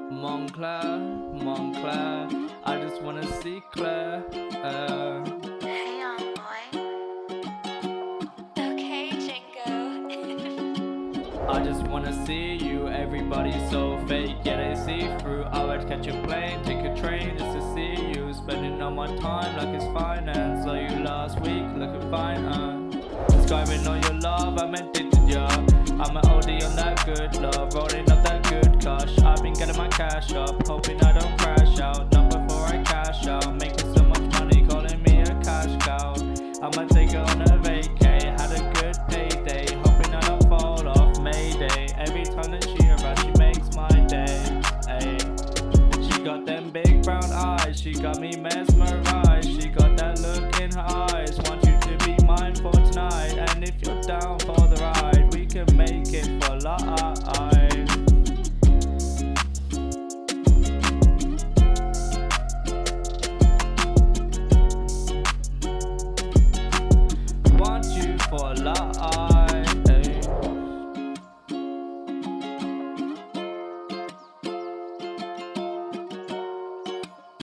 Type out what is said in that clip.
Montclair, Montclair, I just wanna see Claire. Hey on boy. Okay, Jingo. I just wanna see you, everybody's so fake, yeah they see through. I would catch a plane, take a train just to see you. Spending all my time like it's finance. Saw you last week, looking fine, Describing all your love, I meant it to ya. I'm an OD on that good love, rolling up that good cash. I've been getting my cash up, hoping I don't crash out. Not before I cash out, making so much money, calling me a cash cow. I'ma take her on a vacay, had a good payday, hoping I don't fall off Mayday. Every time that she around, she makes my day. Ayy. She got them big brown eyes, she got me mesmerized. She got that look in her eyes, want you to be mine for tonight. And if you're down for the ride, we can make it for life.